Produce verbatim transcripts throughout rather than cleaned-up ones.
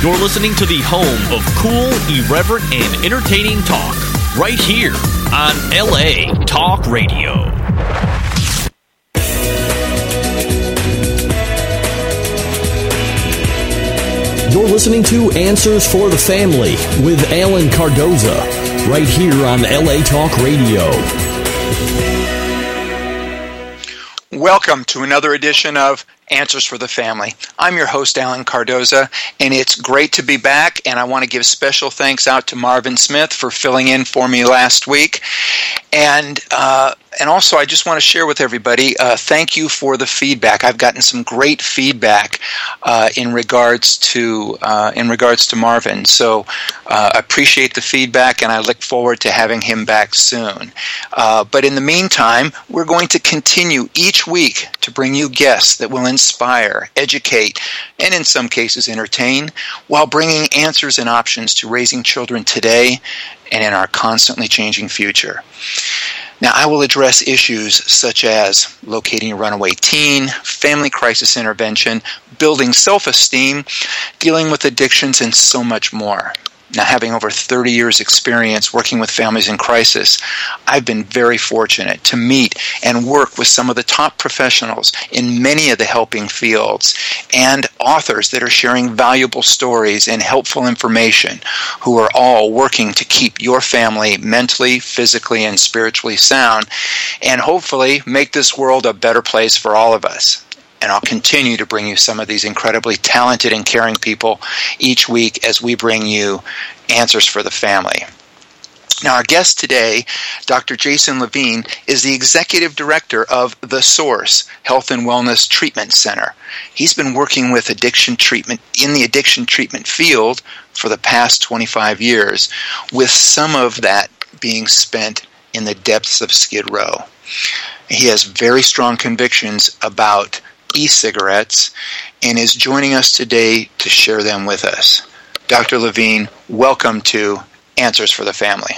You're listening to the home of cool, irreverent, and entertaining talk, right here on L A Talk Radio. You're listening to Answers for the Family with Alan Cardoza, right here on L A Talk Radio. Welcome to another edition of Answers for the Family. I'm your host, Alan Cardoza, and it's great to be back, and I want to give special thanks out to Marvin Smith for filling in for me last week. And uh, and also, I just want to share with everybody, uh, thank you for the feedback. I've gotten some great feedback uh, in regards to uh, in regards to Marvin. So uh, I appreciate the feedback, and I look forward to having him back soon. Uh, but in the meantime, we're going to continue each week to bring you guests that will inspire, educate, and in some cases entertain, while bringing answers and options to raising children today and in our constantly changing future. Now, I will address issues such as locating a runaway teen, family crisis intervention, building self-esteem, dealing with addictions, and so much more. Now, having over thirty years experience working with families in crisis, I've been very fortunate to meet and work with some of the top professionals in many of the helping fields and authors that are sharing valuable stories and helpful information who are all working to keep your family mentally, physically, and spiritually sound and hopefully make this world a better place for all of us. And I'll continue to bring you some of these incredibly talented and caring people each week as we bring you Answers for the Family. Now, our guest today, Doctor Jason Levine, is the Executive Director of The Source Health and Wellness Treatment Center. He's been working with addiction treatment in the addiction treatment field for the past twenty-five years, with some of that being spent in the depths of Skid Row. He has very strong convictions about e-cigarettes and is joining us today to share them with us. Doctor Levine, welcome to Answers for the Family.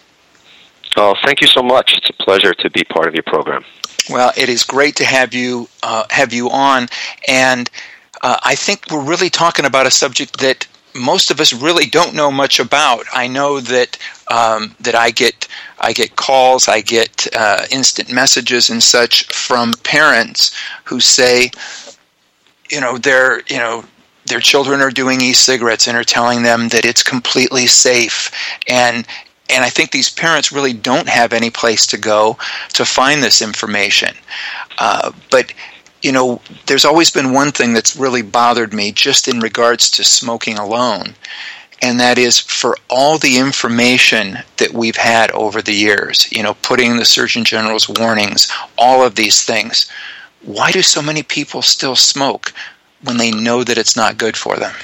Oh, thank you so much. It's a pleasure to be part of your program. Well, it is great to have you uh, have you on, and uh, I think we're really talking about a subject that most of us really don't know much about. I know that um, that I get I get calls, I get uh, instant messages and such from parents who say, you know, their you know their children are doing e-cigarettes and are telling them that it's completely safe, and and I think these parents really don't have any place to go to find this information, uh, but. You know, there's always been one thing that's really bothered me just in regards to smoking alone, and that is for all the information that we've had over the years, you know, putting the Surgeon General's warnings, all of these things. Why do so many people still smoke when they know that it's not good for them?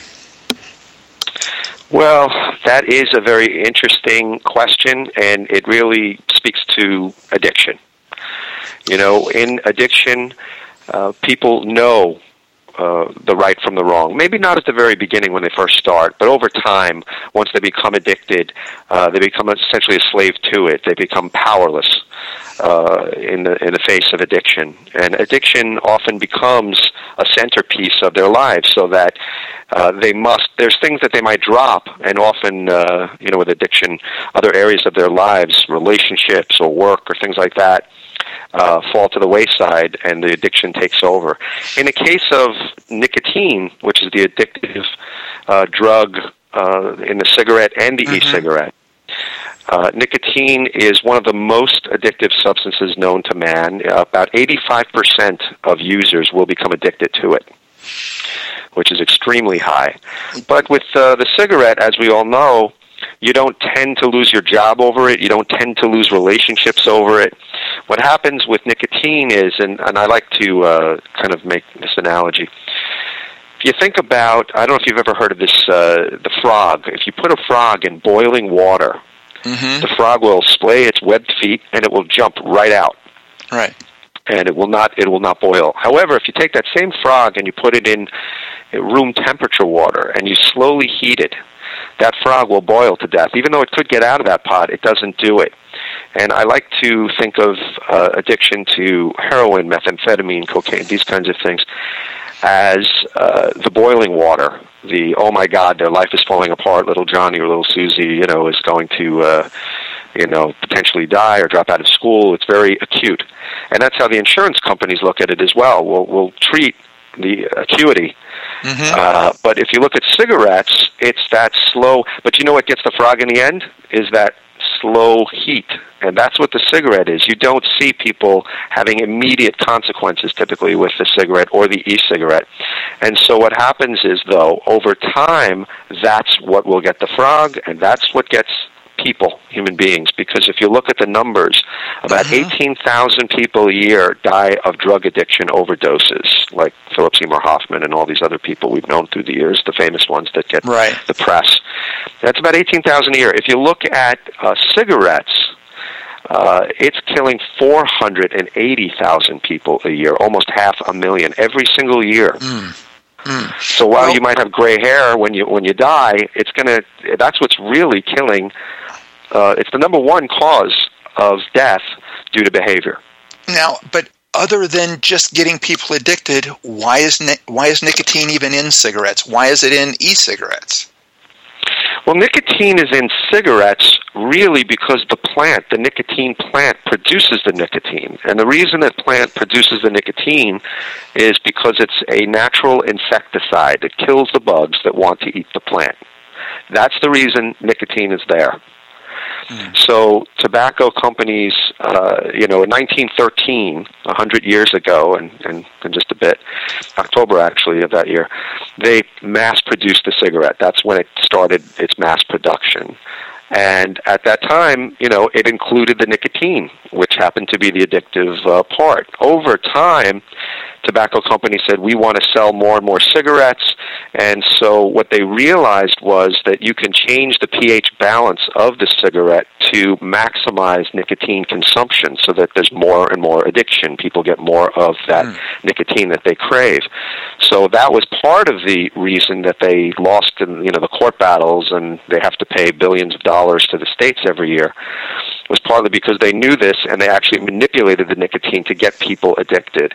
Well, that is a very interesting question, and it really speaks to addiction. You know, in addiction, Uh, people know uh, the right from the wrong. Maybe not at the very beginning when they first start, but over time, once they become addicted, uh, they become essentially a slave to it. They become powerless uh, in the in the face of addiction. And addiction often becomes a centerpiece of their lives, so that uh, they must. There's things that they might drop, and often, uh, you know, with addiction, other areas of their lives, relationships or work or things like that, Uh, fall to the wayside, and the addiction takes over. In the case of nicotine, which is the addictive uh, drug uh, in the cigarette and the mm-hmm. e-cigarette, uh, nicotine is one of the most addictive substances known to man. Uh, about eighty-five percent of users will become addicted to it, which is extremely high. But with uh, the cigarette, as we all know, you don't tend to lose your job over it. You don't tend to lose relationships over it. What happens with nicotine is, and, and I like to uh, kind of make this analogy. If you think about, I don't know if you've ever heard of this, uh, the frog. If you put a frog in boiling water, mm-hmm. the frog will splay its webbed feet, and it will jump right out. Right. And it will not, it will not boil. However, if you take that same frog and you put it in room temperature water and you slowly heat it, that frog will boil to death. Even though it could get out of that pot, it doesn't do it. And I like to think of uh, addiction to heroin, methamphetamine, cocaine, these kinds of things, as uh, the boiling water the, oh my God, their life is falling apart, little Johnny or little Susie, you know, is going to, uh, you know, potentially die or drop out of school. It's very acute. And that's how the insurance companies look at it as well. We'll, we'll treat the acuity. Mm-hmm. Uh, but if you look at cigarettes, it's that slow. But you know what gets the frog in the end? Is that slow heat. And that's what the cigarette is. You don't see people having immediate consequences typically with the cigarette or the e-cigarette. And so what happens is, though, over time, that's what will get the frog, and that's what gets people, human beings. Because if you look at the numbers, about mm-hmm. eighteen thousand people a year die of drug addiction overdoses, like Philip Seymour Hoffman and all these other people we've known through the years, the famous ones that get right. the press. That's about eighteen thousand a year. If you look at uh, cigarettes, uh, it's killing four hundred eighty thousand people a year, almost half a million every single year. Mm. Mm. So while well, you might have gray hair when you when you die, it's gonna. That's what's really killing. Uh, it's the number one cause of death due to behavior. Now, but other than just getting people addicted, why is ni- why is nicotine even in cigarettes? Why is it in e-cigarettes? Well, nicotine is in cigarettes really because the plant, the nicotine plant, produces the nicotine. And the reason that plant produces the nicotine is because it's a natural insecticide. It kills the bugs that want to eat the plant. That's the reason nicotine is there. Mm. So tobacco companies, uh, you know, in nineteen thirteen, a hundred years ago, and, and, and just a bit, October actually of that year, they mass-produced the cigarette. That's when it started its mass production. And at that time, you know, it included the nicotine, which happened to be the addictive uh, part. Over time, tobacco companies said, we want to sell more and more cigarettes. And so what they realized was that you can change the pH balance of the cigarette to maximize nicotine consumption so that there's more and more addiction. People get more of that mm. nicotine that they crave. So that was part of the reason that they lost in, you know, the court battles, and they have to pay billions of dollars to the states every year, was partly because they knew this and they actually manipulated the nicotine to get people addicted.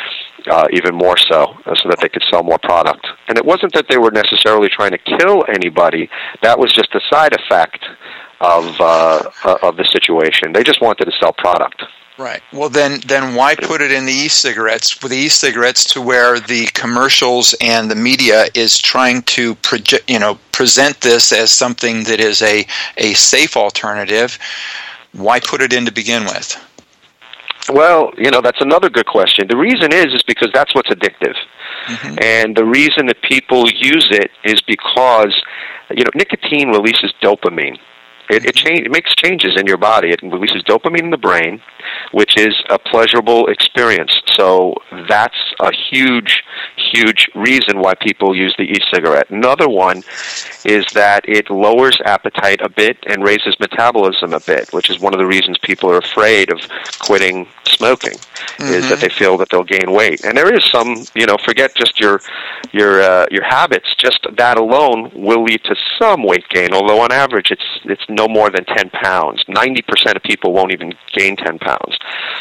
Uh, even more so, uh, so that they could sell more product. And it wasn't that they were necessarily trying to kill anybody. That was just a side effect of uh, uh, of the situation. They just wanted to sell product. Right. Well, then, then why put it in the e-cigarettes, for the e-cigarettes, to where the commercials and the media is trying to project, you know, present this as something that is a, a safe alternative? Why put it in to begin with? Well, you know, that's another good question. The reason is is because that's what's addictive. Mm-hmm. And the reason that people use it is because, you know, nicotine releases dopamine. It, it, change, it makes changes in your body. It releases dopamine in the brain, which is a pleasurable experience. So that's a huge, huge reason why people use the e-cigarette. Another one is that it lowers appetite a bit and raises metabolism a bit, which is one of the reasons people are afraid of quitting smoking, mm-hmm. is that they feel that they'll gain weight. And there is some, you know, forget just your your uh, your habits. Just that alone will lead to some weight gain, although on average it's it's no more than ten pounds. ninety percent of people won't even gain ten pounds.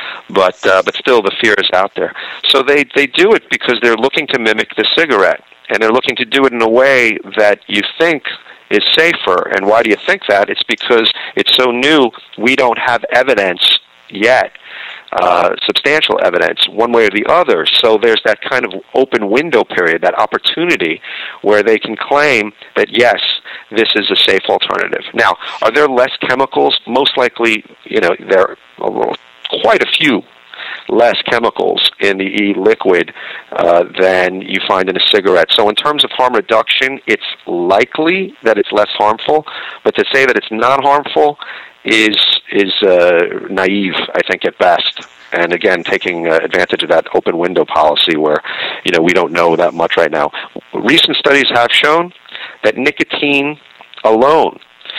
But uh, but still the fear is out there. So they, they do it because they're looking to mimic the cigarette, and they're looking to do it in a way that you think is safer. And why do you think that? It's because it's so new, we don't have evidence yet, uh, substantial evidence, one way or the other. So there's that kind of open window period, that opportunity where they can claim that, yes, this is a safe alternative. Now, are there less chemicals? Most likely, you know, there are quite a few less chemicals in the e-liquid uh, than you find in a cigarette. So in terms of harm reduction, it's likely that it's less harmful, but to say that it's not harmful is is uh, naive, I think, at best. And again, taking uh, advantage of that open window policy where, you know, we don't know that much right now. Recent studies have shown that nicotine alone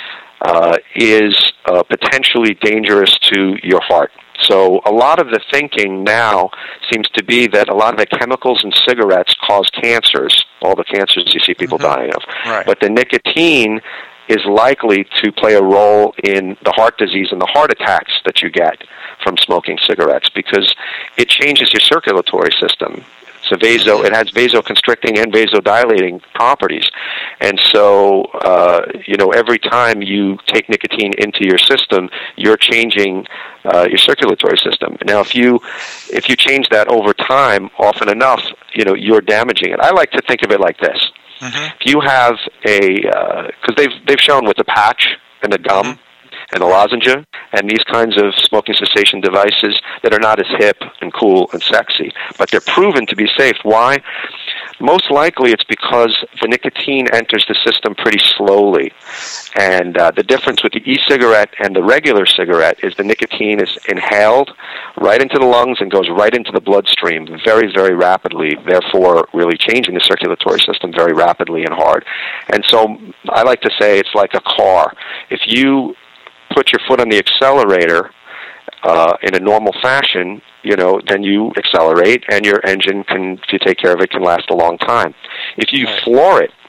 uh, is uh, potentially dangerous to your heart. So a lot of the thinking now seems to be that a lot of the chemicals in cigarettes cause cancers, all the cancers you see people mm-hmm. dying of. Right. But the nicotine is likely to play a role in the heart disease and the heart attacks that you get from smoking cigarettes because it changes your circulatory system. It's a vaso. It has vasoconstricting and vasodilating properties, and so uh, you know every time you take nicotine into your system, you're changing uh, your circulatory system. Now, if you if you change that over time, often enough, you know you're damaging it. I like to think of it like this: mm-hmm. if you have a because uh, they've they've shown with the patch and the gum. Mm-hmm. and the lozenge, and these kinds of smoking cessation devices that are not as hip and cool and sexy, but they're proven to be safe. Why? Most likely it's because the nicotine enters the system pretty slowly, and uh, the difference with the e-cigarette and the regular cigarette is the nicotine is inhaled right into the lungs and goes right into the bloodstream very, very rapidly, therefore really changing the circulatory system very rapidly and hard. And so I like to say it's like a car. If you put your foot on the accelerator uh, in a normal fashion, you know, then you accelerate, and your engine can, if you take care of it, can last a long time. If you right. floor it,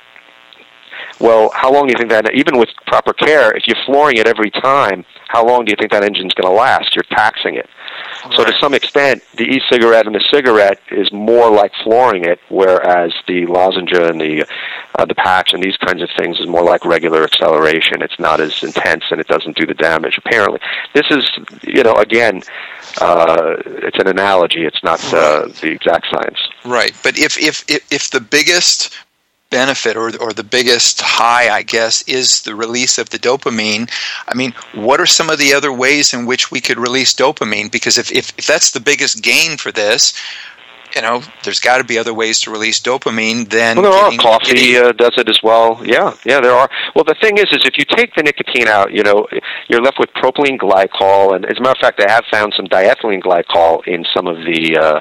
well, how long do you think that, even with proper care, if you're flooring it every time, how long do you think that engine's going to last? You're taxing it. Right. So to some extent, the e-cigarette and the cigarette is more like flooring it, whereas the lozenge and the uh, the patch and these kinds of things is more like regular acceleration. It's not as intense, and it doesn't do the damage, apparently. This is, you know, again, uh, it's an analogy. It's not uh, the exact science. Right. But if, if, if, if the biggest benefit or or the biggest high, I guess, is the release of the dopamine, I mean, what are some of the other ways in which we could release dopamine? Because if, if, if that's the biggest gain for this, you know, there's got to be other ways to release dopamine than well, there getting, are. Coffee getting... uh, does it as well. Yeah, yeah, there are. Well, the thing is, is if you take the nicotine out, you know, you're left with propylene glycol, and as a matter of fact, they have found some diethylene glycol in some of the uh,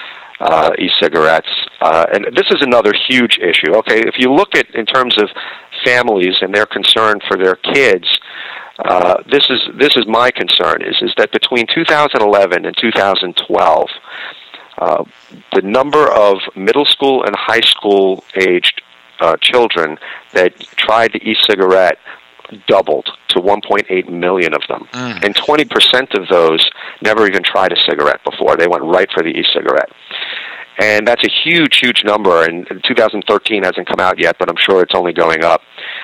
uh, e-cigarettes. Uh, and this is another huge issue. Okay, if you look at in terms of families and their concern for their kids, uh, this is this is my concern. Is is that between two thousand eleven and two thousand twelve, uh, the number of middle school and high school aged uh, children that tried the e-cigarette doubled to one point eight million of them. Mm. And twenty percent of those never even tried a cigarette before. They went right for the e-cigarette. And that's a huge, huge number, and two thousand thirteen hasn't come out yet, but I'm sure it's only going up.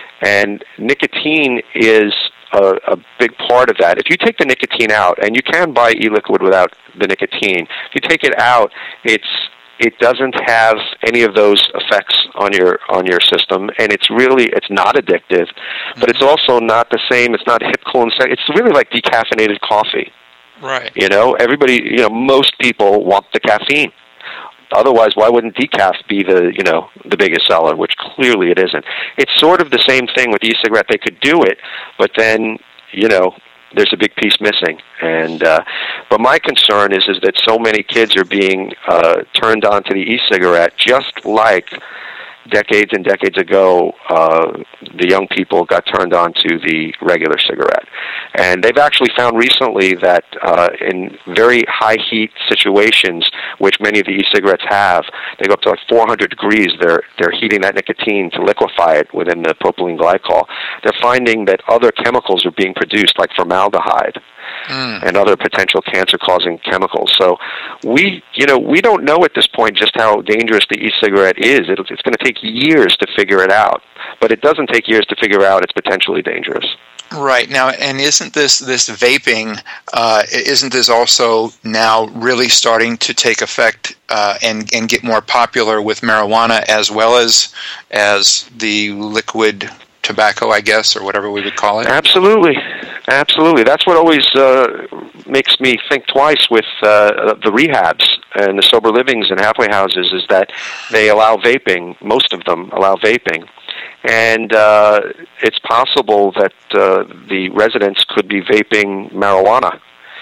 And nicotine is a, a big part of that. If you take the nicotine out, and you can buy e-liquid without the nicotine, if you take it out, it's it doesn't have any of those effects on your on your system, and it's really it's not addictive, but it's also not the same. It's not hip, cool, and sexy. It's really like decaffeinated coffee. Right. You know, everybody. You know, most people want the caffeine. Otherwise, why wouldn't decaf be the you know the biggest seller? Which clearly it isn't. It's sort of the same thing with e-cigarette. They could do it, but then you know. There's a big piece missing, and uh, but my concern is is that so many kids are being uh, turned on to the e-cigarette, just like decades and decades ago, uh, the young people got turned on to the regular cigarette. And they've actually found recently that uh, in very high heat situations, which many of the e-cigarettes have, they go up to like four hundred degrees. They're they're heating that nicotine to liquefy it within the propylene glycol. They're finding that other chemicals are being produced, like formaldehyde. Mm. And other potential cancer-causing chemicals. So we, you know, we don't know at this point just how dangerous the e-cigarette is. It'll, it's going to take years to figure it out. But it doesn't take years to figure out it's potentially dangerous. Right. Now, and isn't this this vaping, uh, isn't this also now really starting to take effect uh, and, and get more popular with marijuana as well as as the liquid tobacco, I guess, or whatever we would call it? Absolutely. Absolutely. That's what always uh, makes me think twice with uh, the rehabs and the sober livings and halfway houses is that they allow vaping. Most of them allow vaping. And uh, it's possible that uh, the residents could be vaping marijuana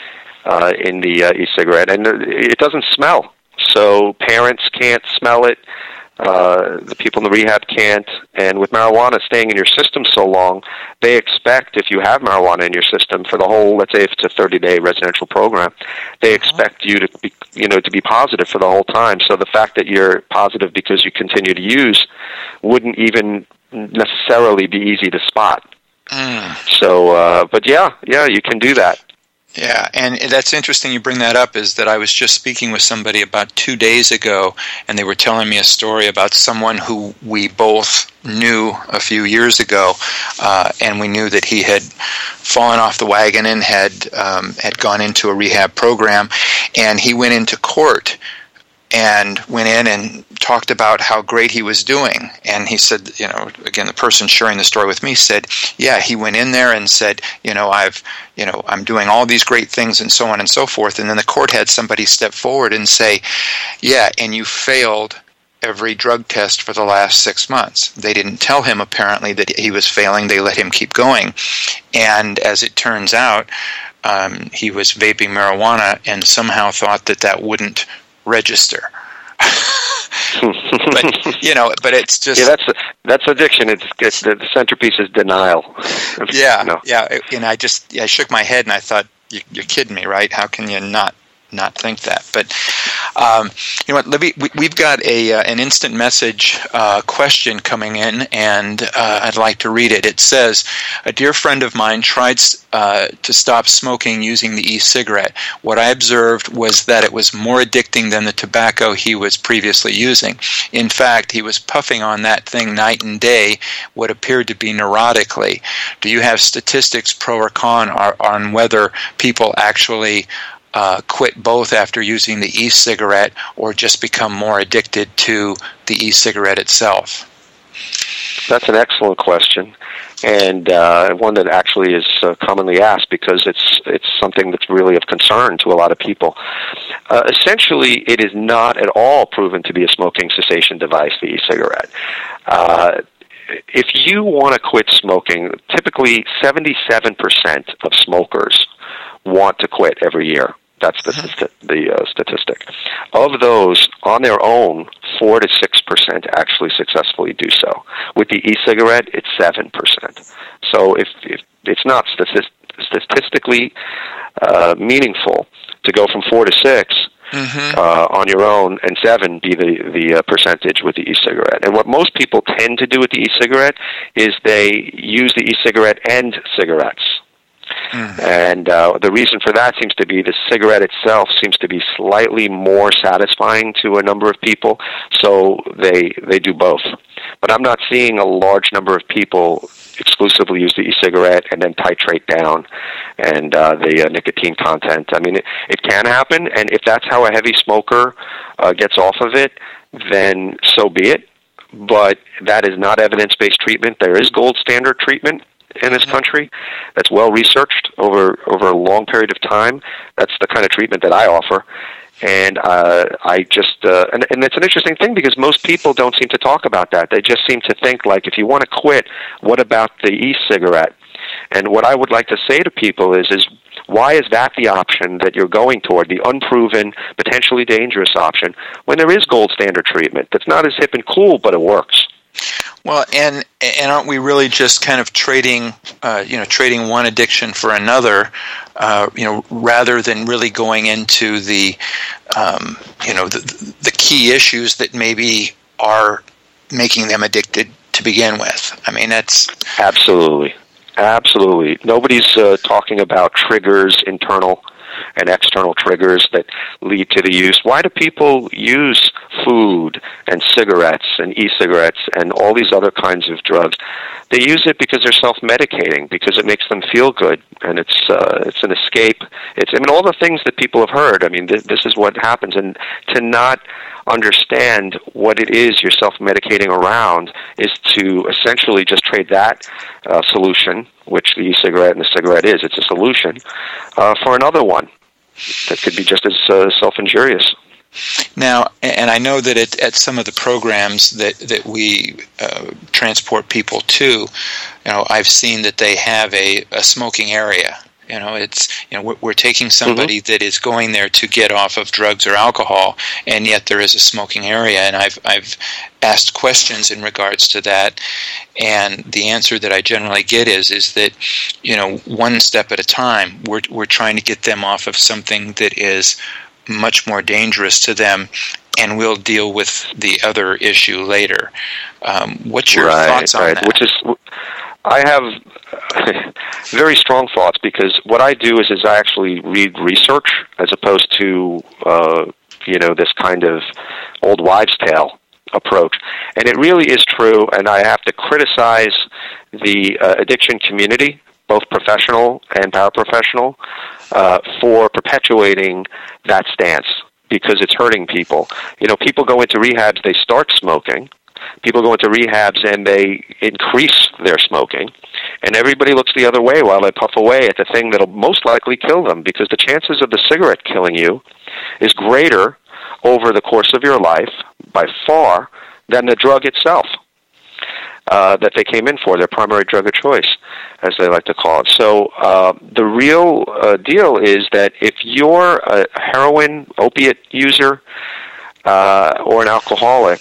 uh, in the uh, e-cigarette. And it doesn't smell. So parents can't smell it. Uh, the people in the rehab can't, and with marijuana staying in your system so long, they expect if you have marijuana in your system for the whole, let's say if it's a thirty-day residential program, they expect you to be, you know, to be positive for the whole time. So the fact that you're positive because you continue to use wouldn't even necessarily be easy to spot. Mm. So, uh, but yeah, yeah, you can do that. Yeah, and that's interesting you bring that up, is that I was just speaking with somebody about two days ago, and they were telling me a story about someone who we both knew a few years ago, uh, and we knew that he had fallen off the wagon and had um, had gone into a rehab program, and he went into court and went in and talked about how great he was doing. And he said, you know, again, the person sharing the story with me said, yeah, he went in there and said, you know, I've, you know, I'm doing all these great things and so on and so forth. And then the court had somebody step forward and say, yeah, and you failed every drug test for the last six months. They didn't tell him apparently that he was failing. They let him keep going. And as it turns out, um, he was vaping marijuana and somehow thought that that wouldn't register. But you know, but it's just yeah. That's that's addiction. It's, it's the centerpiece is denial. Yeah, no. yeah. And I just I shook my head and I thought, you, you're kidding me, right? How can you not not think that? But um, you know what, Libby, we, we've got a uh, an instant message uh, question coming in, and uh, I'd like to read it. It says, a dear friend of mine tried uh, to stop smoking using the e-cigarette. What I observed was that it was more addicting than the tobacco he was previously using. In fact, he was puffing on that thing night and day, what appeared to be neurotically. Do you have statistics, pro or con, on whether people actually Uh, quit both after using the e-cigarette or just become more addicted to the e-cigarette itself? That's an excellent question, and uh, one that actually is uh, commonly asked because it's it's something that's really of concern to a lot of people. Uh, essentially, it is not at all proven to be a smoking cessation device, the e-cigarette. Uh, if you want to quit smoking, typically seventy-seven percent of smokers want to quit every year. That's the the uh, statistic. Of those, on their own, four to six percent actually successfully do so. With the e-cigarette, it's seven percent. So if, if it's not statist- statistically uh, meaningful to go from four to six mm-hmm. uh, on your own, and seven be the the uh, percentage with the e-cigarette. And what most people tend to do with the e-cigarette is they use the e-cigarette and cigarettes. Mm. And uh, the reason for that seems to be the cigarette itself seems to be slightly more satisfying to a number of people, so they they do both. But I'm not seeing a large number of people exclusively use the e-cigarette and then titrate down and uh, the uh, nicotine content. I mean, it, it can happen, and if that's how a heavy smoker uh, gets off of it, then so be it. But that is not evidence-based treatment. There is gold standard treatment in this country that's well researched over over a long period of time. That's the kind of treatment that I offer, and uh, I just uh, and, and it's an interesting thing because most people don't seem to talk about that. They just seem to think like, if you want to quit, what about the e-cigarette? And what I would like to say to people is is why is that the option that you're going toward, the unproven, potentially dangerous option, when there is gold standard treatment that's not as hip and cool, but it works? Well, and and aren't we really just kind of trading, uh, you know, trading one addiction for another, uh, you know, rather than really going into the, um, you know, the, the key issues that maybe are making them addicted to begin with? I mean, that's absolutely, absolutely. Nobody's uh, talking about triggers, internal and external triggers that lead to the use. Why do people use food and cigarettes and e-cigarettes and all these other kinds of drugs? They use it because they're self-medicating, because it makes them feel good, and it's uh, it's an escape. It's I mean all the things that people have heard. I mean this, this is what happens, and to not understand what it is you're self-medicating around is to essentially just trade that uh, solution, which the e-cigarette and the cigarette is. It's a solution uh, for another one that could be just as uh, self-injurious. Now, and I know that at, at some of the programs that, that we uh, transport people to, you know, I've seen that they have a, a smoking area. You know, it's you know we're, we're taking somebody mm-hmm. that is going there to get off of drugs or alcohol, and yet there is a smoking area. And I've I've asked questions in regards to that, and the answer that I generally get is is that you know one step at a time. We're we're trying to get them off of something that is much more dangerous to them, and we'll deal with the other issue later. Um, what's your right, thoughts on right. that? Which is I have very strong thoughts, because what I do is, is I actually read research as opposed to, uh, you know, this kind of old wives' tale approach. And it really is true, and I have to criticize the uh, addiction community, both professional and paraprofessional, uh, for perpetuating that stance, because it's hurting people. You know, people go into rehabs, they start smoking. People go into rehabs and they increase their smoking, and everybody looks the other way while they puff away at the thing that'll most likely kill them, because the chances of the cigarette killing you is greater over the course of your life by far than the drug itself uh, that they came in for, their primary drug of choice, as they like to call it. So uh, the real uh, deal is that if you're a heroin, opiate user, uh, or an alcoholic,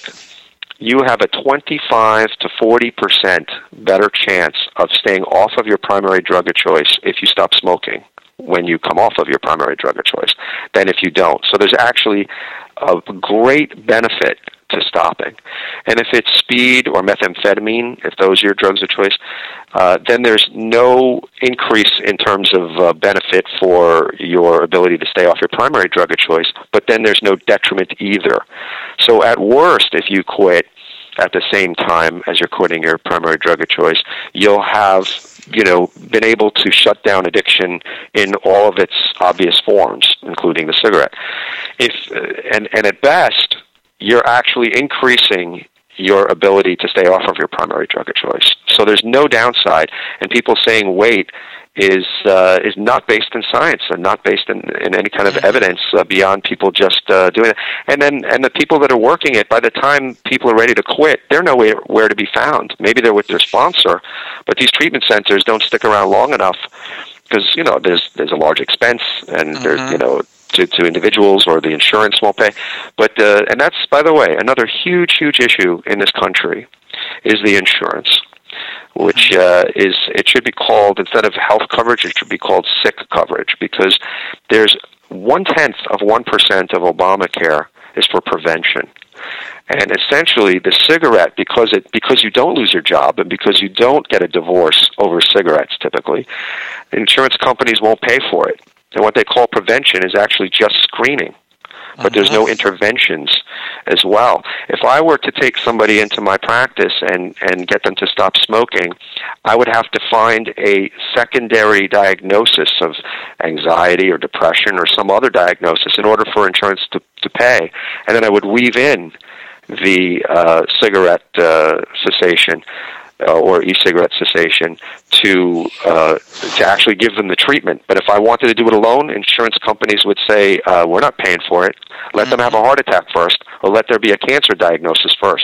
you have a twenty-five to forty percent better chance of staying off of your primary drug of choice if you stop smoking when you come off of your primary drug of choice than if you don't. So there's actually a great benefit to stopping. And if it's speed or methamphetamine, if those are your drugs of choice, uh, then there's no increase in terms of uh, benefit for your ability to stay off your primary drug of choice, but then there's no detriment either. So at worst, if you quit at the same time as you're quitting your primary drug of choice, you'll have, you know, been able to shut down addiction in all of its obvious forms, including the cigarette. If and, and at best, you're actually increasing your ability to stay off of your primary drug of choice. So there's no downside. And people saying wait is uh, is not based in science and not based in, in any kind of evidence uh, beyond people just uh, doing it. And then and the people that are working it, by the time people are ready to quit, they're nowhere where to be found. Maybe they're with their sponsor, but these treatment centers don't stick around long enough because, you know, there's there's a large expense and mm-hmm. there's, you know, To, to individuals, or the insurance won't pay. But uh, and that's, by the way, another huge, huge issue in this country is the insurance, which uh, is, it should be called, instead of health coverage, it should be called sick coverage, because there's one-tenth of one percent of Obamacare is for prevention. And essentially, the cigarette, because it because you don't lose your job and because you don't get a divorce over cigarettes typically, insurance companies won't pay for it. And what they call prevention is actually just screening, but uh-huh. there's no interventions as well. If I were to take somebody into my practice and, and get them to stop smoking, I would have to find a secondary diagnosis of anxiety or depression or some other diagnosis in order for insurance to, to pay. And then I would weave in the uh, cigarette uh, cessation Uh, or e-cigarette cessation to uh, to actually give them the treatment. But if I wanted to do it alone, insurance companies would say, uh, we're not paying for it. Let mm-hmm. them have a heart attack first, or let there be a cancer diagnosis first.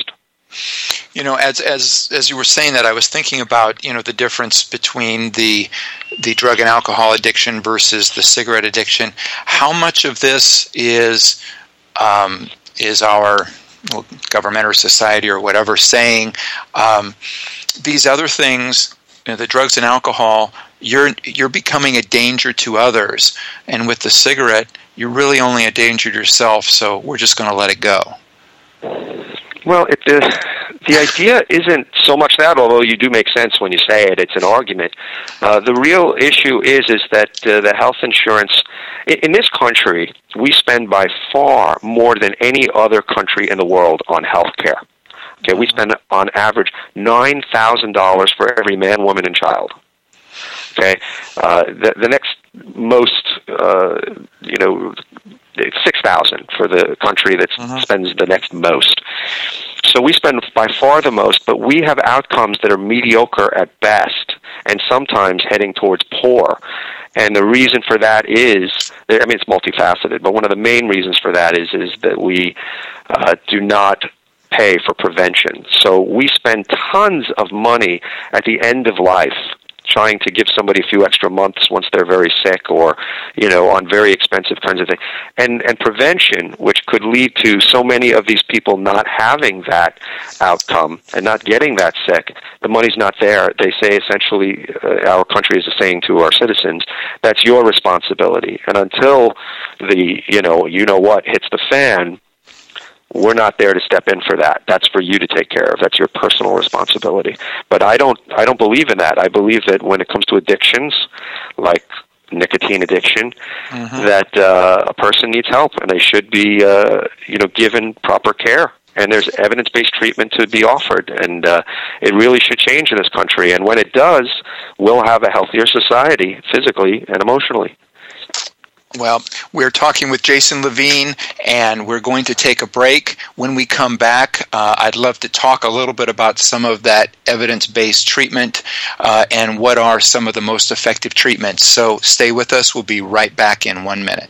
You know, as as as you were saying that, I was thinking about, you know, the difference between the the drug and alcohol addiction versus the cigarette addiction. How much of this is um, is our well, government or society or whatever saying, um, these other things, you know, the drugs and alcohol, you're you're becoming a danger to others, and with the cigarette, you're really only a danger to yourself. So we're just going to let it go. Well, it, the the idea isn't so much that, although you do make sense when you say it. It's an argument. Uh, the real issue is is that uh, the health insurance in, in this country, we spend by far more than any other country in the world on health care. Okay, we spend on average nine thousand dollars for every man, woman, and child. Okay, uh, the, the next most, uh, you know, six thousand for the country that uh-huh. spends the next most. So we spend by far the most, but we have outcomes that are mediocre at best, and sometimes heading towards poor. And the reason for that is, I mean, it's multifaceted, but one of the main reasons for that is is that we uh, do not pay for prevention. So we spend tons of money at the end of life trying to give somebody a few extra months once they're very sick, or, you know, on very expensive kinds of things. And and prevention, which could lead to so many of these people not having that outcome and not getting that sick, the money's not there. They say essentially, uh, our country is saying to our citizens, that's your responsibility. And until the, you know, you know what hits the fan, we're not there to step in for that. That's for you to take care of. That's your personal responsibility. But I don't I don't believe in that. I believe that when it comes to addictions, like nicotine addiction, mm-hmm. that uh, a person needs help, and they should be uh, you know given proper care. And there's evidence-based treatment to be offered, and uh, it really should change in this country. And when it does, we'll have a healthier society, physically and emotionally. Well, we're talking with Jason Levine, and we're going to take a break. When we come back, uh, I'd love to talk a little bit about some of that evidence-based treatment uh, and what are some of the most effective treatments. So stay with us. We'll be right back in one minute.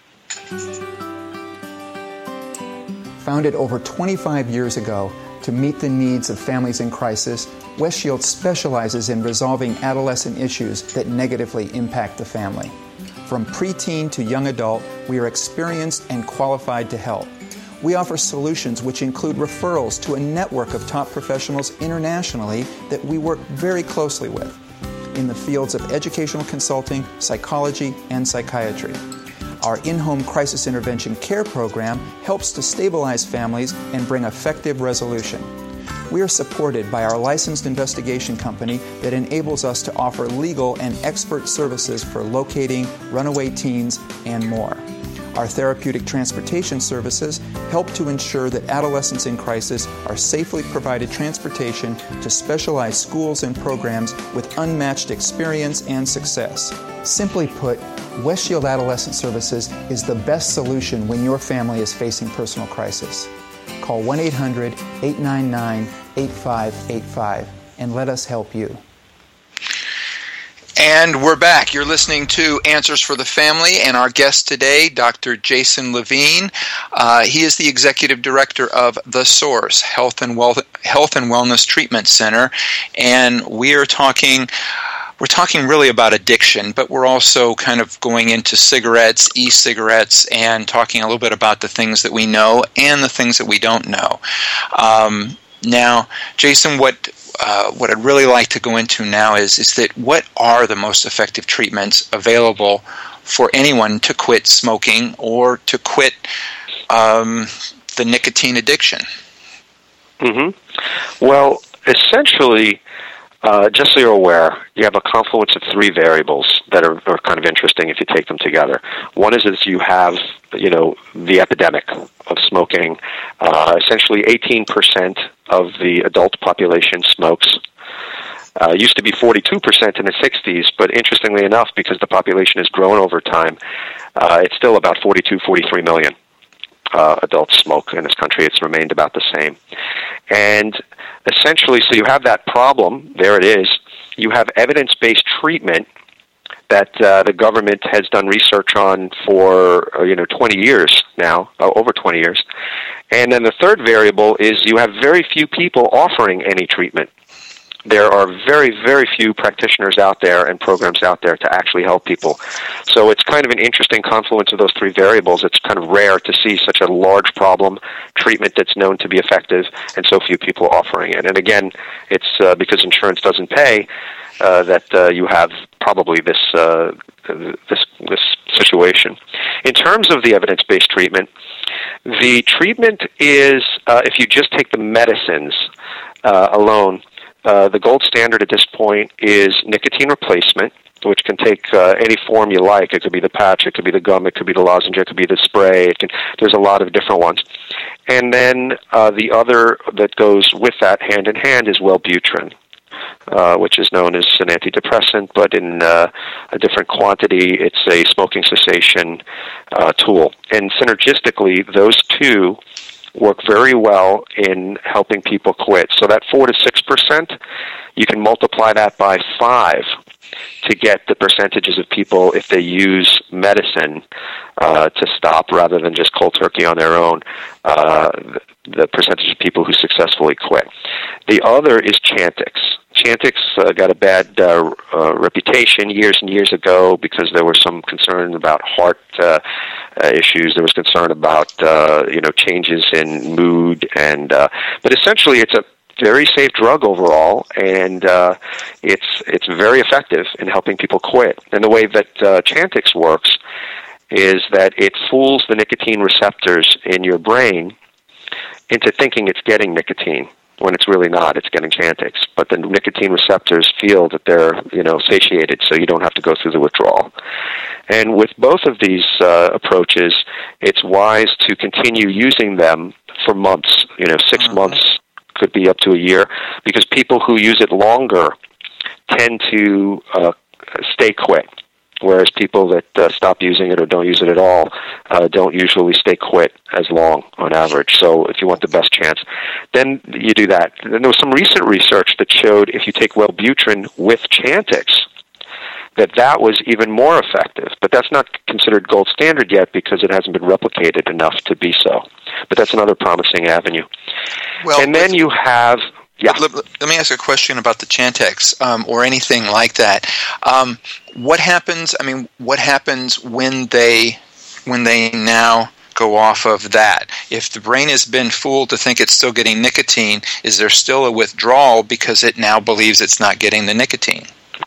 Founded over twenty-five years ago to meet the needs of families in crisis, West Shield specializes in resolving adolescent issues that negatively impact the family. From preteen to young adult, we are experienced and qualified to help. We offer solutions which include referrals to a network of top professionals internationally that we work very closely with in the fields of educational consulting, psychology, and psychiatry. Our in-home crisis intervention care program helps to stabilize families and bring effective resolution. We are supported by our licensed investigation company that enables us to offer legal and expert services for locating runaway teens and more. Our therapeutic transportation services help to ensure that adolescents in crisis are safely provided transportation to specialized schools and programs with unmatched experience and success. Simply put, West Shield Adolescent Services is the best solution when your family is facing personal crisis. Call one eight hundred, eight nine nine, eight five eight five and let us help you. And we're back. You're listening to Answers for the Family, and our guest today, Doctor Jason Levine. Uh, he is the Executive Director of The Source, Health and, Well- Health and Wellness Treatment Center, and we are talking... We're talking really about addiction, but we're also kind of going into cigarettes, e-cigarettes, and talking a little bit about the things that we know and the things that we don't know. Um, now, Jason, what uh, what I'd really like to go into now is is that what are the most effective treatments available for anyone to quit smoking or to quit um, the nicotine addiction? Mm-hmm. Well, essentially, Uh, just so you're aware, you have a confluence of three variables that are, are kind of interesting if you take them together. One is that you have, you know, the epidemic of smoking. Uh, essentially, eighteen percent of the adult population smokes. Uh, used to be forty-two percent in the sixties, but interestingly enough, because the population has grown over time, uh, it's still about forty-two, forty-three million. Uh, adults smoke in this country. It's remained about the same. And essentially, so you have that problem, there it is. You have evidence-based treatment that uh, the government has done research on for, uh, you know, twenty years now, uh, over twenty years. And then the third variable is you have very few people offering any treatment. There are very, very few practitioners out there and programs out there to actually help people. So it's kind of an interesting confluence of those three variables. It's kind of rare to see such a large problem, treatment that's known to be effective, and so few people offering it. And again, it's uh, because insurance doesn't pay uh, that uh, you have probably this, uh, this, this situation. In terms of the evidence-based treatment, the treatment is, uh, if you just take the medicines uh, alone, Uh, the gold standard at this point is nicotine replacement, which can take uh, any form you like. It could be the patch, it could be the gum, it could be the lozenge, it could be the spray. It can, there's a lot of different ones. And then uh, the other that goes with that hand in hand is Wellbutrin, uh, which is known as an antidepressant, but in uh, a different quantity, it's a smoking cessation uh, tool. And synergistically, those two work very well in helping people quit. So that four to six percent, you can multiply that by five to get the percentages of people, if they use medicine uh, to stop rather than just cold turkey on their own, uh, the percentage of people who successfully quit. The other is Chantix. Chantix uh, got a bad uh, uh, reputation years and years ago because there was some concern about heart uh, uh, issues. There was concern about uh, you know changes in mood, and uh, but essentially it's a very safe drug overall, and uh, it's it's very effective in helping people quit. And the way that uh, Chantix works is that it fools the nicotine receptors in your brain into thinking it's getting nicotine when it's really not. It's getting Chantix. But the nicotine receptors feel that they're, you know, satiated, so you don't have to go through the withdrawal. And with both of these uh, approaches, it's wise to continue using them for months. You know, six mm-hmm. months could be up to a year, because people who use it longer tend to uh, stay quit, whereas people that uh, stop using it or don't use it at all uh, don't usually stay quit as long on average. So if you want the best chance, then you do that. And there was some recent research that showed if you take Wellbutrin with Chantix, that that was even more effective. But that's not considered gold standard yet because it hasn't been replicated enough to be so. But that's another promising avenue. Well, and then you have... Yeah. Let, let me ask a question about the Chantix um, or anything like that. Um, what happens? I mean, what happens when they when they now go off of that? If the brain has been fooled to think it's still getting nicotine, is there still a withdrawal because it now believes it's not getting the nicotine?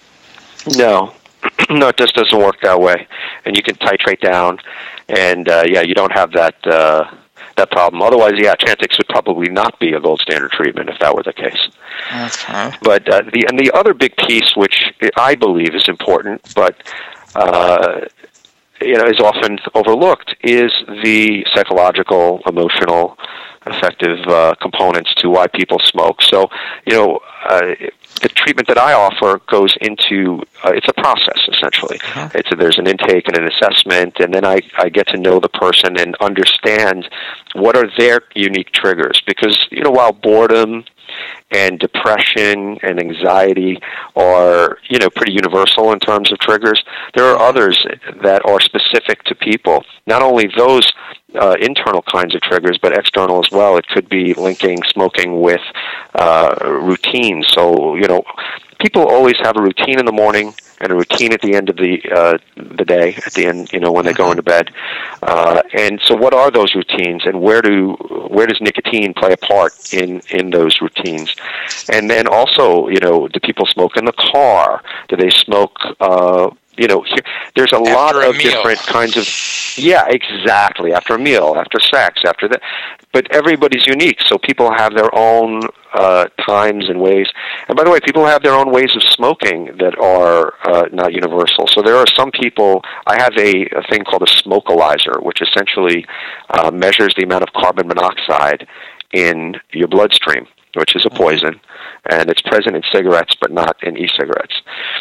No, no, it just doesn't work that way. And you can titrate down, and uh, yeah, you don't have that. Uh, that problem. Otherwise, yeah, Chantix would probably not be a gold standard treatment if that were the case. Okay. But uh, the and the other big piece, which I believe is important, but uh, you know, is often overlooked, is the psychological, emotional, affective uh, components to why people smoke. So, you know, uh, the treatment that I offer goes into, uh, it's a process, essentially. Uh-huh. It's a, there's an intake and an assessment, and then I, I get to know the person and understand what are their unique triggers. Because, you know, while boredom and depression and anxiety are, you know, pretty universal in terms of triggers, there are others that are specific to people. Not only those uh, internal kinds of triggers, but external as well. It could be linking smoking with uh, routines. So, you know, people always have a routine in the morning and a routine at the end of the uh, the day, at the end, you know, when they go into bed. Uh, and so what are those routines, and where do where does nicotine play a part in, in those routines? And then also, you know, do people smoke in the car? Do they smoke, uh, you know, here, there's a after lot a of meal. different kinds of, yeah, exactly, after a meal, after sex, after that. But everybody's unique, so people have their own uh, times and ways. And by the way, people have their own ways of smoking that are uh, not universal. So there are some people, I have a, a thing called a smokalizer, which essentially uh, measures the amount of carbon monoxide in your bloodstream, which is a poison, and it's present in cigarettes but not in e-cigarettes.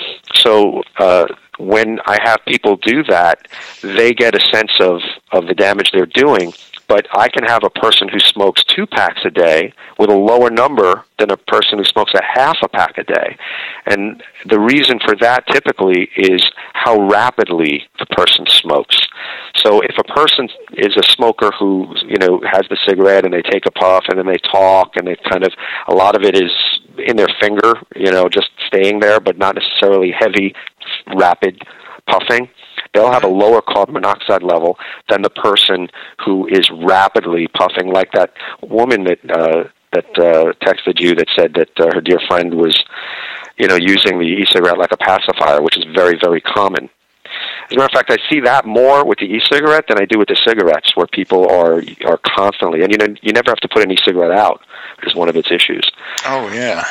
So uh, when I have people do that, they get a sense of, of the damage they're doing, but I can have a person who smokes two packs a day with a lower number than a person who smokes a half a pack a day. And the reason for that typically is how rapidly the person smokes. So if a person is a smoker who, you know, has the cigarette and they take a puff and then they talk and they kind of, a lot of it is in their finger, you know, just staying there, but not necessarily heavy, rapid puffing, they'll have a lower carbon monoxide level than the person who is rapidly puffing, like that woman that uh, that uh, texted you that said that uh, her dear friend was, you know, using the e-cigarette like a pacifier, which is very, very common. As a matter of fact, I see that more with the e-cigarette than I do with the cigarettes, where people are are constantly, and you know, you never have to put an e-cigarette out, which is one of its issues. Oh, yeah.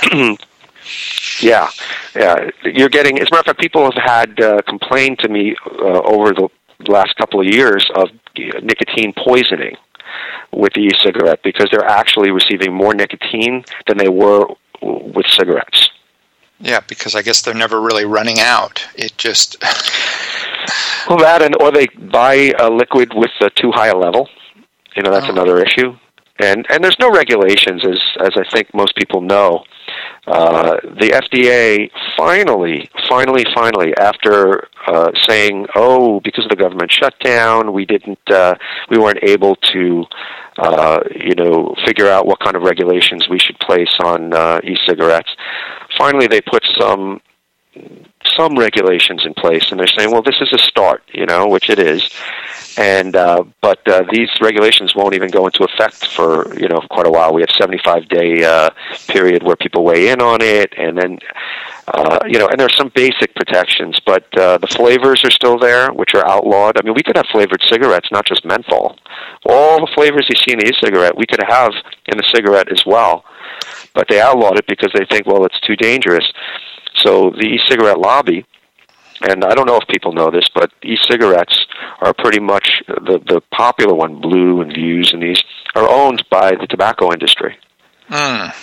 Yeah, yeah. You're getting, as a matter of fact, people have had uh, complained to me uh, over the last couple of years of nicotine poisoning with the e-cigarette because they're actually receiving more nicotine than they were with cigarettes. Yeah, because I guess they're never really running out. It just... well, that, and or they buy a liquid with uh, too high a level. You know, that's oh. another issue. And and there's no regulations, as as I think most people know. Uh, the F D A finally, finally, finally, after uh, saying, "Oh, because of the government shutdown, we didn't, uh, we weren't able to, uh, you know, figure out what kind of regulations we should place on uh, e-cigarettes." Finally, they put some some regulations in place, and they're saying, well, this is a start, you know, which it is. And uh, but uh, these regulations won't even go into effect for you know quite a while. We have seventy-five day uh, period where people weigh in on it, and then uh, you know, and there's some basic protections, but uh, the flavors are still there, which are outlawed. I mean, we could have flavored cigarettes, not just menthol. All the flavors you see in the e-cigarette, we could have in the cigarette as well, but they outlawed it because they think, well, it's too dangerous. So the e-cigarette lobby. And I don't know if people know this, but e-cigarettes are pretty much the the popular one, Blue and Vuse, and these are owned by the tobacco industry. Mm.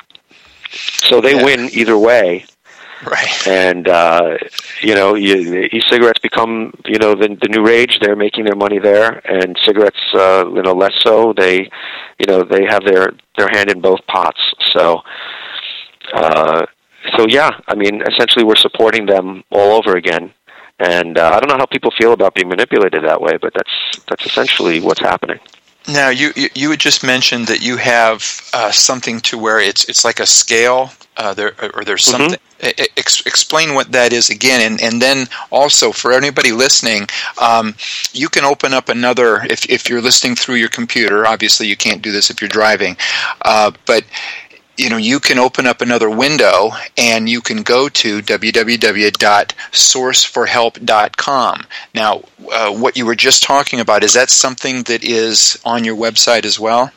So they yeah. win either way. Right. And, uh, you know, you, e-cigarettes become, you know, the, the new rage. They're making their money there. And cigarettes, uh, you know, less so. They, you know, they have their, their hand in both pots. So, uh So, yeah, I mean, essentially we're supporting them all over again. And uh, I don't know how people feel about being manipulated that way, but that's that's essentially what's happening. Now, you you, you had just mentioned that you have uh, something to where it's it's like a scale, uh, there or there's something. Mm-hmm. Ex- explain what that is again, and, and then also for anybody listening, um, you can open up another, if, if you're listening through your computer, obviously you can't do this if you're driving, uh, but you know, you can open up another window and you can go to w w w dot source for help dot com. Now, uh, what you were just talking about, is that something that is on your website as well?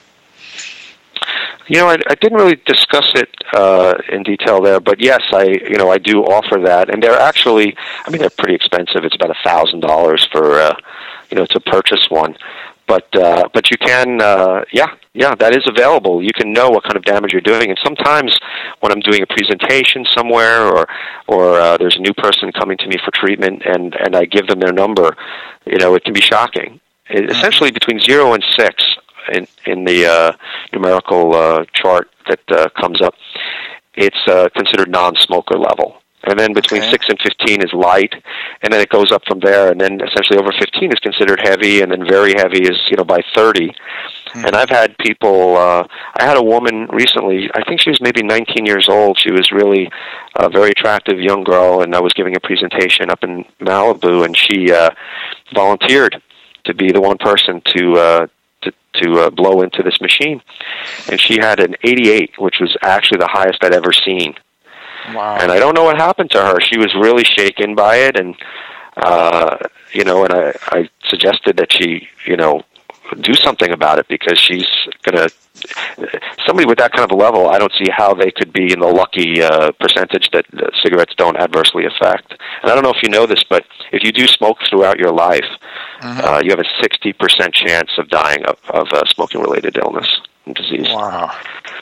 You know, I, I didn't really discuss it uh, in detail there, but yes, I you know I do offer that, and they're actually, I mean, they're pretty expensive. It's about a thousand dollars for uh, you know to purchase one. But uh, but you can, uh, yeah, yeah, that is available. You can know what kind of damage you're doing. And sometimes when I'm doing a presentation somewhere, or or uh, there's a new person coming to me for treatment, and, and I give them their number, you know, it can be shocking. It, essentially, between zero and six in in the uh, numerical uh, chart that uh, comes up, it's uh, considered non-smoker level. And then between okay. six and fifteen is light, and then it goes up from there, and then essentially over fifteen is considered heavy, and then very heavy is, you know, by thirty. Mm-hmm. And I've had people, uh, I had a woman recently, I think she was maybe nineteen years old. She was really a very attractive young girl, and I was giving a presentation up in Malibu, and she uh, volunteered to be the one person to uh, to, to uh, blow into this machine. And she had an eighty-eight, which was actually the highest I'd ever seen. Wow. And I don't know what happened to her. She was really shaken by it, and uh, you know, and I, I suggested that she, you know, do something about it, because she's gonna. Somebody with that kind of a level, I don't see how they could be in the lucky uh, percentage that uh, cigarettes don't adversely affect. And I don't know if you know this, but if you do smoke throughout your life, mm-hmm. uh, you have a sixty percent chance of dying of, of uh, smoking-related illness and disease. Wow.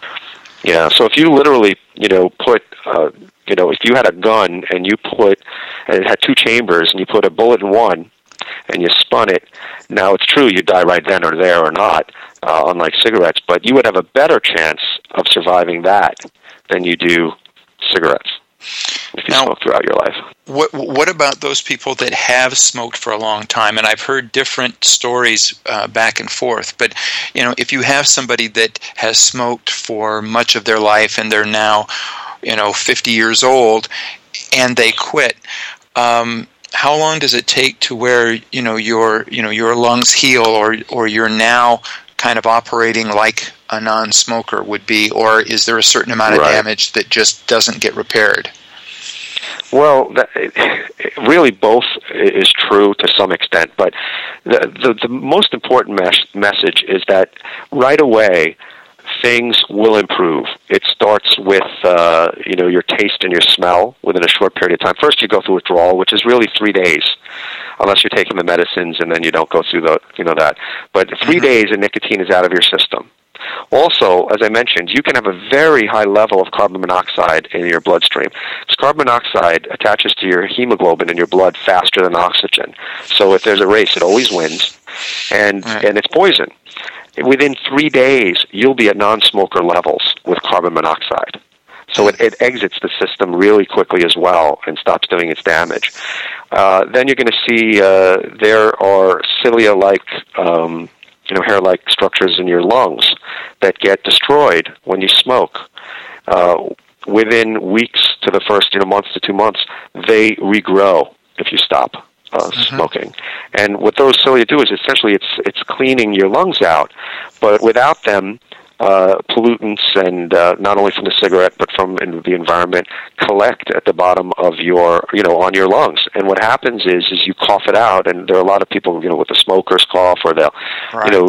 Yeah, so if you literally, you know, put, uh, you know, if you had a gun and you put, and it had two chambers, and you put a bullet in one, and you spun it, now it's true you die right then or there or not, uh, unlike cigarettes, but you would have a better chance of surviving that than you do cigarettes if you now, smoke throughout your life. What What about those people that have smoked for a long time? And I've heard different stories uh, back and forth. But you know, if you have somebody that has smoked for much of their life and they're now, you know, fifty years old, and they quit, um, how long does it take to where you know your you know your lungs heal, or or you're now kind of operating like a non-smoker would be, or is there a certain amount of right. damage that just doesn't get repaired? Well, that, it, really both is true to some extent, but the the, the most important mes- message is that right away things will improve. It starts with uh, you know your taste and your smell within a short period of time. First, you go through withdrawal, which is really three days, unless you're taking the medicines, and then you don't go through the you know that. But three mm-hmm. days, and nicotine is out of your system. Also, as I mentioned, you can have a very high level of carbon monoxide in your bloodstream. Because carbon monoxide attaches to your hemoglobin in your blood faster than oxygen. So if there's a race, it always wins, and right. and it's poison. Within three days, you'll be at non-smoker levels with carbon monoxide. So it, it exits the system really quickly as well and stops doing its damage. Uh, then you're going to see uh, there are cilia-like, um, you know, hair-like structures in your lungs that get destroyed when you smoke. Uh, within weeks to the first, you know, months to two months, they regrow if you stop uh, mm-hmm. smoking. And what those cilia do is essentially it's it's cleaning your lungs out, but without them, Uh, pollutants and uh, not only from the cigarette but from in the environment collect at the bottom of your, you know, on your lungs. And what happens is, is you cough it out, and there are a lot of people, you know, with the smoker's cough, or they'll, right. you know,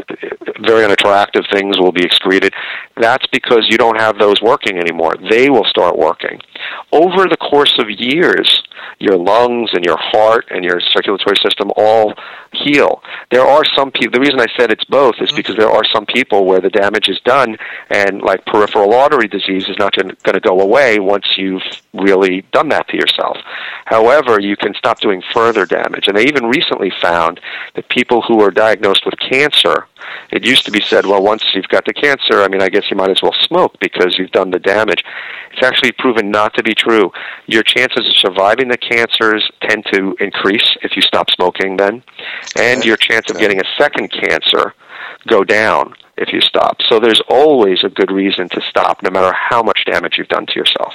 very unattractive things will be excreted. That's because you don't have those working anymore. They will start working. Over the course of years, your lungs and your heart and your circulatory system all heal. There are some people, the reason I said it's both is because there are some people where the damage is done, and like peripheral artery disease is not going to go away once you've really done that to yourself. However, you can stop doing further damage. And they even recently found that people who are diagnosed with cancer, it used to be said, well, once you've got the cancer, I mean, I guess you might as well smoke because you've done the damage. It's actually proven not to be true. Your chances of surviving the cancers tend to increase if you stop smoking then, and your chance of getting a second cancer go down if you stop. So there's always a good reason to stop, no matter how much damage you've done to yourself.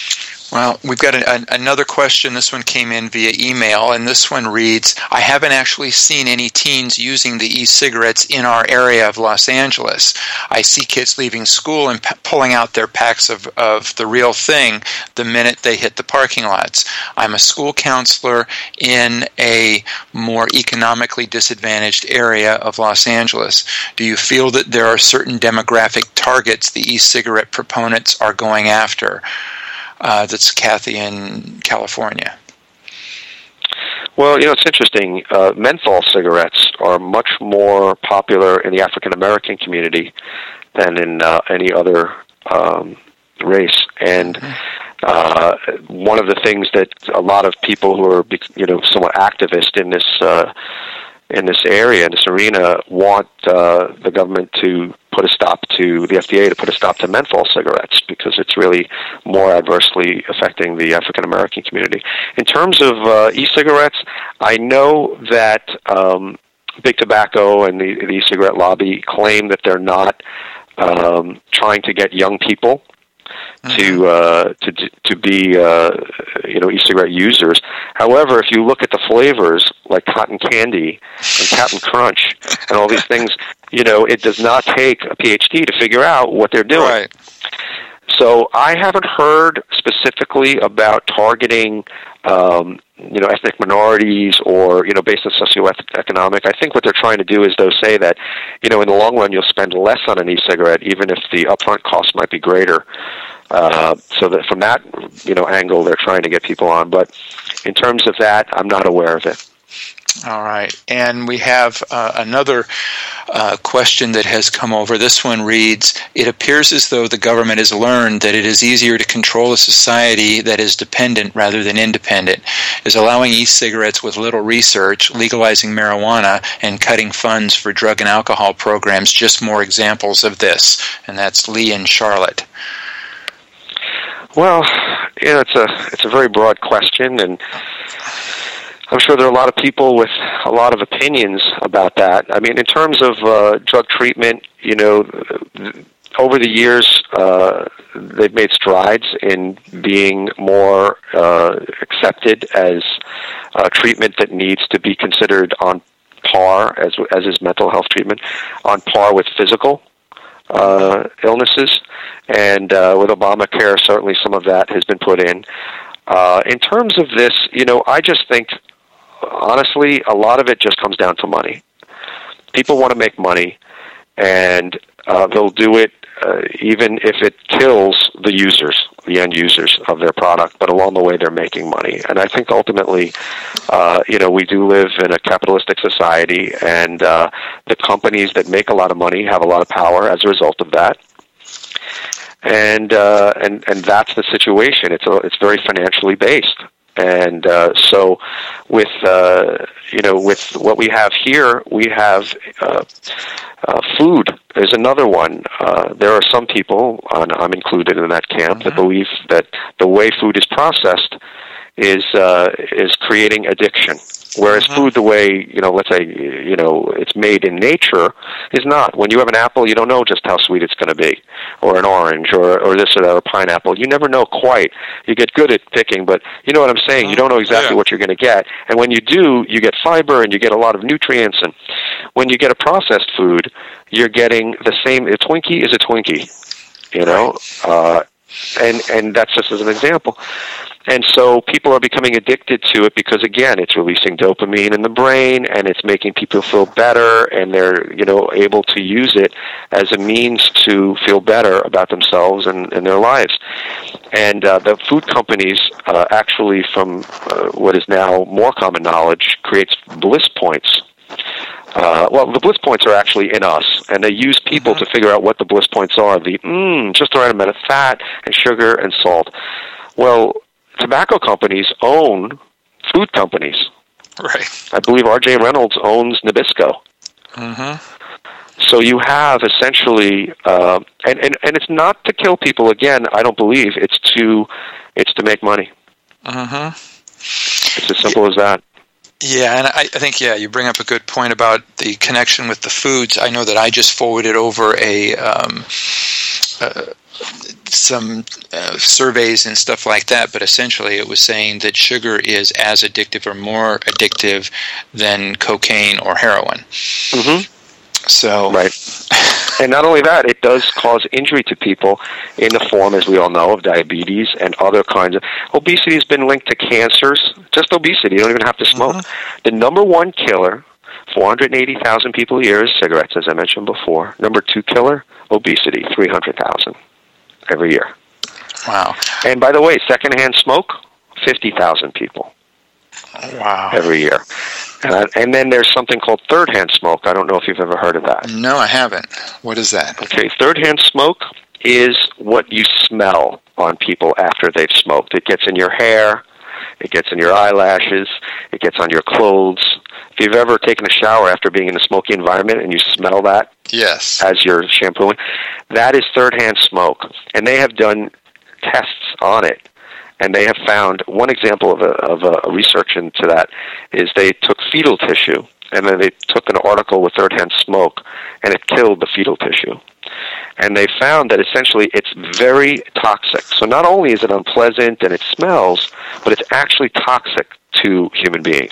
Well, we've got a, a, another question. This one came in via email, and this one reads, I haven't actually seen any teens using the e-cigarettes in our area of Los Angeles. I see kids leaving school and p- pulling out their packs of, of the real thing the minute they hit the parking lots. I'm a school counselor in a more economically disadvantaged area of Los Angeles. Do you feel that there are certain demographic targets the e-cigarette proponents are going after? Uh, that's Kathy in California. Well, you know, it's interesting. Uh, menthol cigarettes are much more popular in the African American community than in uh, any other um, race. And uh, one of the things that a lot of people who are, you know, somewhat activist in this uh, in this area, in this arena, want uh, the government to put a stop to, the F D A to put a stop to menthol cigarettes because it's really more adversely affecting the African American community. In terms of uh, e-cigarettes, I know that um, Big Tobacco and the, the e-cigarette lobby claim that they're not um, trying to get young people to uh, to to be uh, you know e-cigarette users. However, if you look at the flavors like cotton candy and Captain Crunch and all these things, you know it does not take a P H D to figure out what they're doing. Right. So I haven't heard specifically about targeting um, you know ethnic minorities or you know based on socioeconomic. I think what they're trying to do is though say that you know in the long run you'll spend less on an e-cigarette even if the upfront cost might be greater. Uh, so that from that you know angle they're trying to get people on, but in terms of that, I'm not aware of it. All right, and we have uh, another uh, question that has come over. This one reads, it appears as though the government has learned that it is easier to control a society that is dependent rather than independent. Is allowing e-cigarettes with little research, legalizing marijuana, and cutting funds for drug and alcohol programs just more examples of this? And that's Lee in Charlotte. Well, you know, it's a it's a very broad question, and I'm sure there are a lot of people with a lot of opinions about that. I mean, in terms of uh, drug treatment, you know, over the years, uh, they've made strides in being more uh, accepted as a treatment that needs to be considered on par, as as is mental health treatment, on par with physical uh, illnesses. And uh, with Obamacare, certainly some of that has been put in. Uh, in terms of this, you know, I just think, honestly, a lot of it just comes down to money. People want to make money, and uh, they'll do it uh, even if it kills the users, the end users of their product, but along the way they're making money. And I think ultimately, uh, you know, we do live in a capitalistic society, and uh, the companies that make a lot of money have a lot of power as a result of that. And uh, and and that's the situation. It's a, it's very financially based, and uh, so with uh, you know with what we have here, we have uh, uh, food is another one. Uh, there are some people, and I'm included in that camp, that believe that the way food is processed is uh, is creating addiction. Whereas mm-hmm. food, the way, you know, let's say, you know, it's made in nature, is not. When you have an apple, you don't know just how sweet it's going to be, or an orange, or, or this or that, or pineapple. You never know quite. You get good at picking, but you know what I'm saying? Mm-hmm. You don't know exactly yeah. what you're going to get. And when you do, you get fiber and you get a lot of nutrients. And when you get a processed food, you're getting the same. A Twinkie is a Twinkie, you know, uh, and and that's just as an example. And so people are becoming addicted to it because, again, it's releasing dopamine in the brain, and it's making people feel better, and they're, you know, able to use it as a means to feel better about themselves and, and their lives. And uh, the food companies uh, actually, from uh, what is now more common knowledge, creates bliss points. Uh, well, the bliss points are actually in us, and they use people mm-hmm. to figure out what the bliss points are, the mm, just the right amount of fat and sugar and salt. Well, tobacco companies own food companies. Right. I believe R J Reynolds owns Nabisco. Mm-hmm. So you have essentially, uh, and, and, and it's not to kill people, again, I don't believe. It's to it's to make money. Mm-hmm. It's as simple as that. Yeah, and I, I think, yeah, you bring up a good point about the connection with the foods. I know that I just forwarded over a um, uh, some uh, surveys and stuff like that, but essentially it was saying that sugar is as addictive or more addictive than cocaine or heroin. Mm-hmm. So, right. And not only that, it does cause injury to people in the form, as we all know, of diabetes and other kinds of... Obesity has been linked to cancers. Just obesity. You don't even have to smoke. Mm-hmm. The number one killer, four hundred eighty thousand people a year, is cigarettes, as I mentioned before. Number two killer, obesity, three hundred thousand every year. Wow. And by the way, secondhand smoke, fifty thousand people. Wow. Every year. And, I, and then there's something called third-hand smoke. I don't know if you've ever heard of that. No, I haven't. What is that? Okay, third-hand smoke is what you smell on people after they've smoked. It gets in your hair, it gets in your eyelashes, it gets on your clothes. If you've ever taken a shower after being in a smoky environment and you smell that yes. as you're shampooing, that is third-hand smoke. And they have done tests on it. And they have found, one example of a, of a research into that is they took fetal tissue, and then they took an article with third-hand smoke, and it killed the fetal tissue. And they found that essentially it's very toxic. So not only is it unpleasant and it smells, but it's actually toxic to human beings.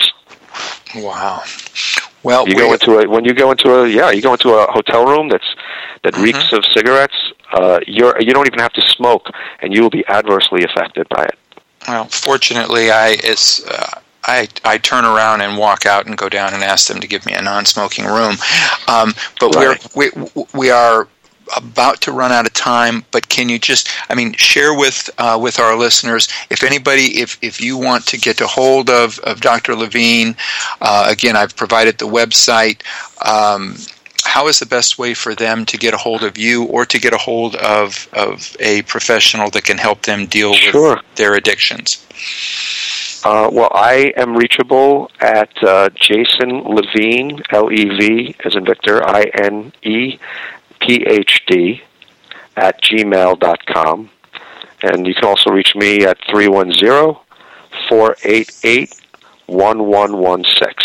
Wow. Well, you go into a when you go into a yeah you go into a hotel room that's that mm-hmm. reeks of cigarettes. Uh, you're you don't even have to smoke, and you will be adversely affected by it. Well, fortunately, I it's uh, I I turn around and walk out and go down and ask them to give me a non-smoking room. Um, but right. we're we we are about to run out of time, but can you just, I mean, share with uh, with our listeners, if anybody, if, if you want to get a hold of, of Doctor Levine, uh, again, I've provided the website, um, how is the best way for them to get a hold of you or to get a hold of, of a professional that can help them deal sure. with their addictions? Uh, well, I am reachable at uh, Jason Levine, L E V as in Victor, I N E, P H D at gmail dot com. And you can also reach me at three one zero, four eight eight, one one one six.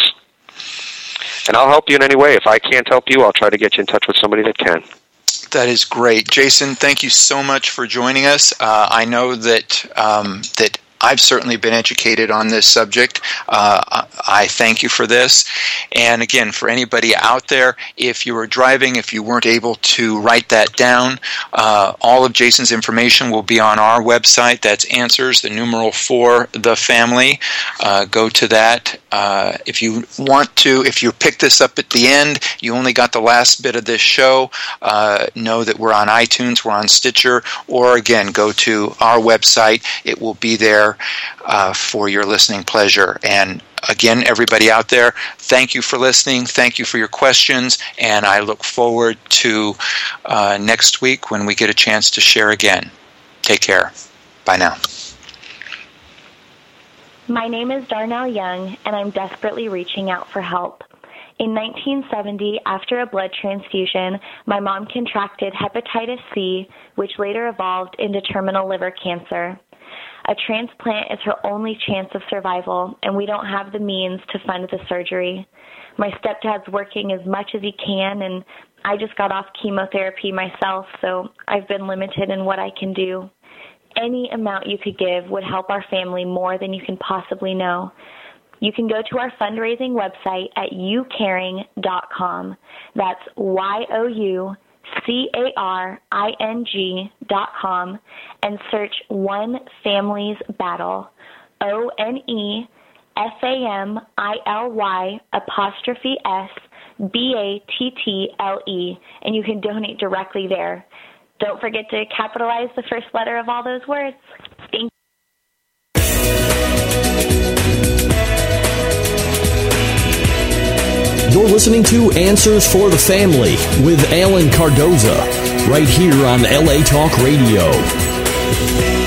And I'll help you in any way. If I can't help you, I'll try to get you in touch with somebody that can. That is great. Jason, thank you so much for joining us. Uh, I know that um, that I've certainly been educated on this subject. Uh, I thank you for this. And again, for anybody out there, if you were driving, if you weren't able to write that down, uh, all of Jason's information will be on our website. That's Answers, the numeral for the family. Uh, go to that. Uh, if you want to, if you pick this up at the end, you only got the last bit of this show, uh, know that we're on iTunes, we're on Stitcher, or again, go to our website. It will be there Uh, for your listening pleasure. And again, everybody out there, thank you for listening. Thank you for your questions. And I look forward to uh, next week when we get a chance to share again. Take care. Bye now. My name is Darnell Young, and I'm desperately reaching out for help. In nineteen seventy, after a blood transfusion, my mom contracted hepatitis C, which later evolved into terminal liver cancer. A transplant is her only chance of survival, and we don't have the means to fund the surgery. My stepdad's working as much as he can, and I just got off chemotherapy myself, so I've been limited in what I can do. Any amount you could give would help our family more than you can possibly know. You can go to our fundraising website at you caring dot com. That's Y O U C A R I N G dot com and search One Family's Battle, O N E F A M I L Y apostrophe S B A T T L E, and you can donate directly there. Don't forget to capitalize the first letter of all those words. Thank you. You're listening to Answers for the Family with Alan Cardoza, right here on L A Talk Radio.